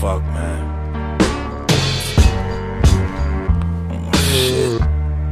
fuck, man. Shit.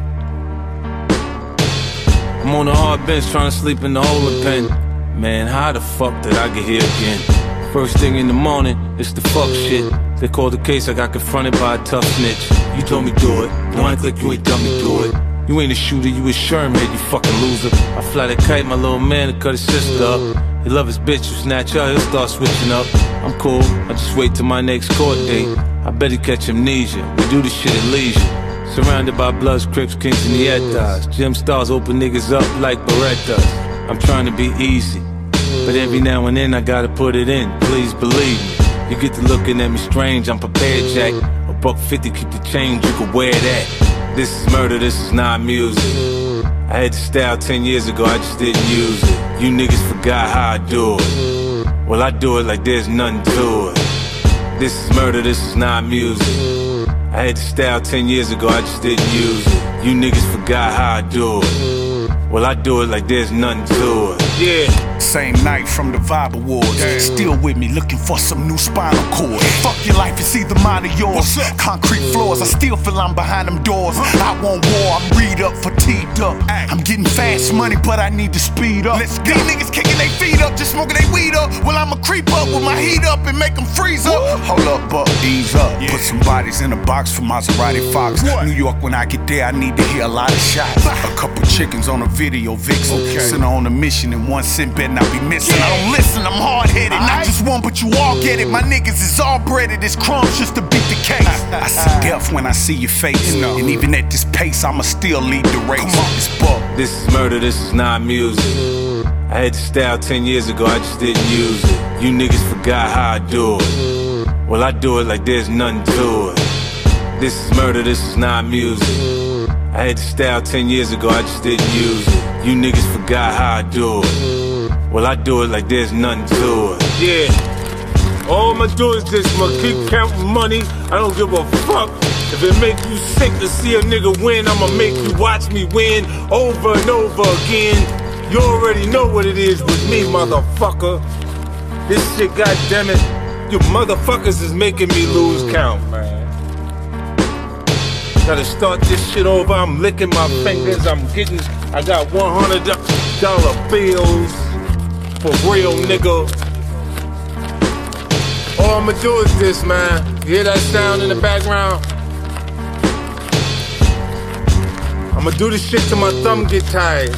I'm on the hard bench trying to sleep in the holding pen. Man, how the fuck did I get here again? First thing in the morning, it's the fuck shit. They called the case, I got confronted by a tough snitch. You told me do it, don't act like you ain't done me, do it. You ain't a shooter, you a Sherman, you fucking loser. I fly the kite, my little man, to cut his sister up. He love his bitch, you snatch her, he'll start switching up. I'm cool, I just wait till my next court date. I bet he catch amnesia, we do this shit at leisure. Surrounded by Bloods, Crips, Kings, and Nietas. Gym stars open niggas up like Berettas. I'm trying to be easy, but every now and then I gotta put it in, please believe me. You get to looking at me strange, I'm prepared, Jack. $1.50, keep the change, you can wear that. This is murder, this is not music. I had the style 10 years ago, I just didn't use it. You niggas forgot how I do it. Well, I do it like there's nothing to it. This is murder, this is not music. I had the style 10 years ago, I just didn't use it. You niggas forgot how I do it. Well, I do it like there's nothing to it. Yeah. Same night from the Vibe Awards. Damn. Still with me, looking for some new spinal cord. Fuck your life, it's either mine or yours. Concrete floors, I still feel I'm behind them doors. I want war, I'm read up, fatigued up. I'm getting fast money, but I need to speed up. These niggas kicking their feet up, just smoking their weed up. Well, I'ma creep up with my heat up and make them freeze up. Hold up, but ease up. Put some bodies in a box for Maserati Fox. New York, when I get there, I need to hear a lot of shots. A couple chickens on a video vixen. Sent her on a mission and one cent bet I be missing. I don't listen, I'm hard-headed. Not just one, but you all get it. My niggas is all breaded. It's crumbs just to beat the case. I see death when I see your face. And even at this pace, I'ma still lead the race. It's buck. This is murder, this is not music. I had the style 10 years ago, I just didn't use it. You niggas forgot how I do it. Well, I do it like there's nothing to it. This is murder, this is not music. I had the style 10 years ago, I just didn't use it. You niggas forgot how I do it. Well, I do it like there's nothing to it. Yeah. All I'ma do is this, I'ma keep counting money. I don't give a fuck. If it make you sick to see a nigga win, I'ma make you watch me win over and over again. You already know what it is with me, motherfucker. This shit, goddammit, you motherfuckers is making me lose count, man. Gotta start this shit over, I'm licking my fingers, I got $100 bills. For real, nigga. All I'ma do is this, man. You hear that sound in the background? I'ma do this shit till my thumb get tired.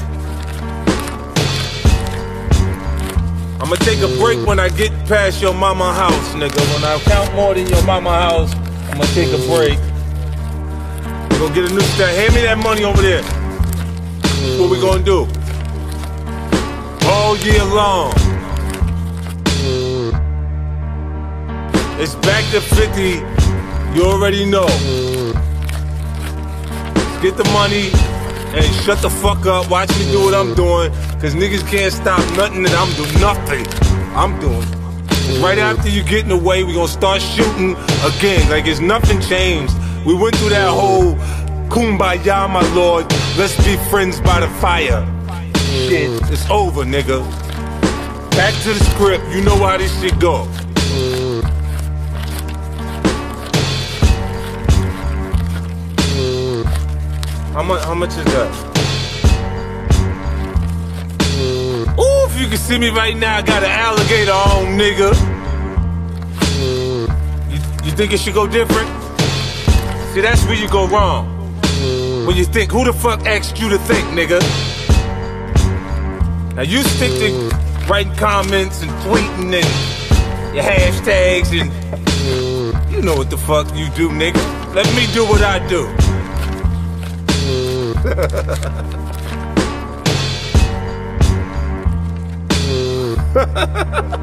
I'ma take a break when I get past your mama house, nigga. When I count more than your mama house, I'ma take a break. We gonna get a new stack. Hand me that money over there. What we gonna do? All year long. It's back to 50. You already know. Get the money and shut the fuck up. Watch me do what I'm doing. Cause niggas can't stop nothing that I'm doing. Nothing I'm doing. Right after you get in the way, we gonna start shooting again. Like it's nothing changed. We went through that whole kumbaya, my lord. Let's be friends by the fire. Shit, it's over, nigga. Back to the script, you know how this shit go. How much is that? Ooh, if you can see me right now, I got an alligator on, nigga. You think it should go different? See, that's where you go wrong. When you think, who the fuck asked you to think, nigga? Now you stick to writing comments and tweeting and your hashtags and you know what the fuck you do, nigga. Let me do what I do. Ha ha ha.